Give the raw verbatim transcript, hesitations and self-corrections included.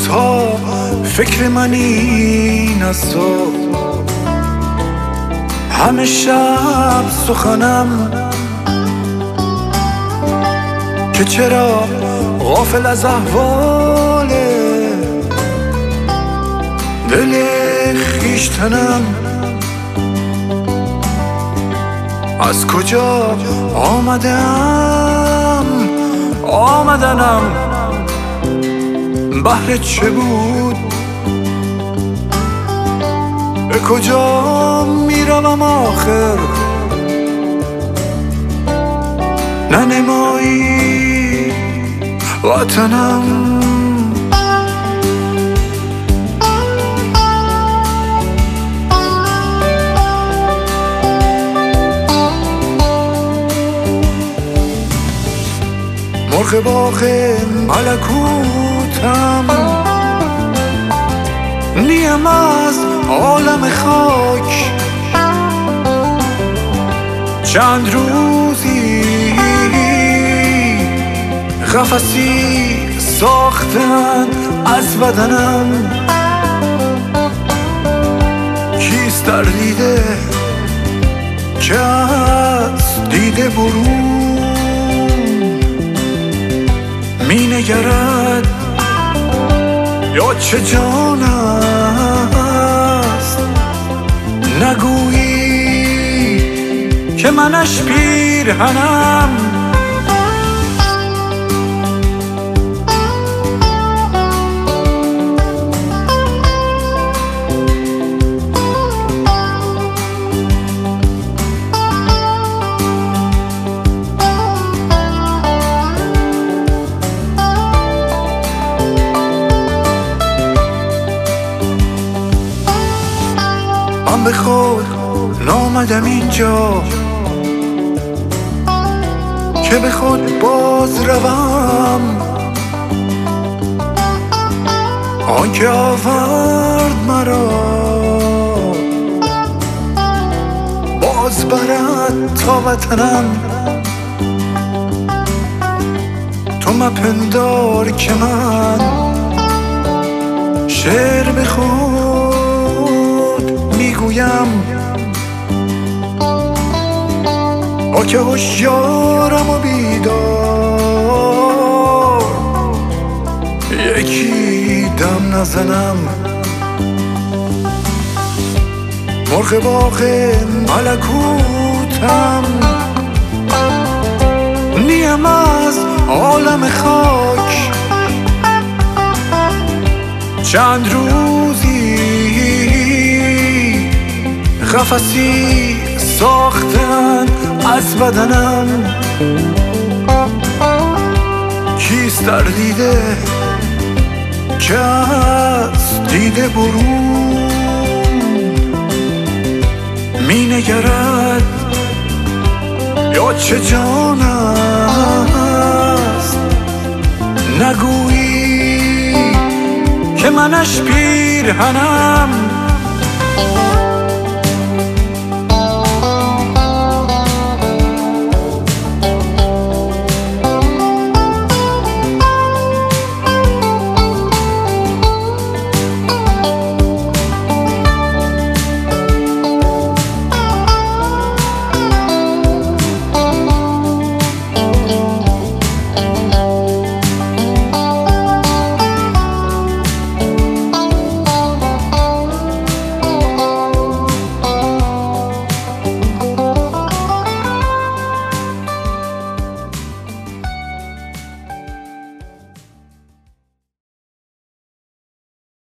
روزها فکر من این است و همه شب سخنم که چرا غافل از احوال دل خویشتنم. از کجا آمدم آمدنم بهر چه بود؟ به کجا میروم آخر؟ ننمایی وطنم. مرغ باغ ملکوتم، نیم از عالم خاک. چند روزی قفسی ساختن از بدنم. کیست در دیده که از دیده برون می نگرد؟ یا چه جان است نگویی که منش پیرهنم؟ من به خود نامدم اینجا که به خود باز روم. آنکه آورد مرا باز برد تا وطنم. تو مپندار که من شعر به خود میگویم. با که هوشیارم و بیدار یکی دم نزنم. مرغ باغ ملکوتم، نیم از عالم خاک. چند روزی قفسی ساختن از بدنم. کیست در دیده که از دیده برون می نگرد؟ یا چه جان است نگویی که منش پیرهنم؟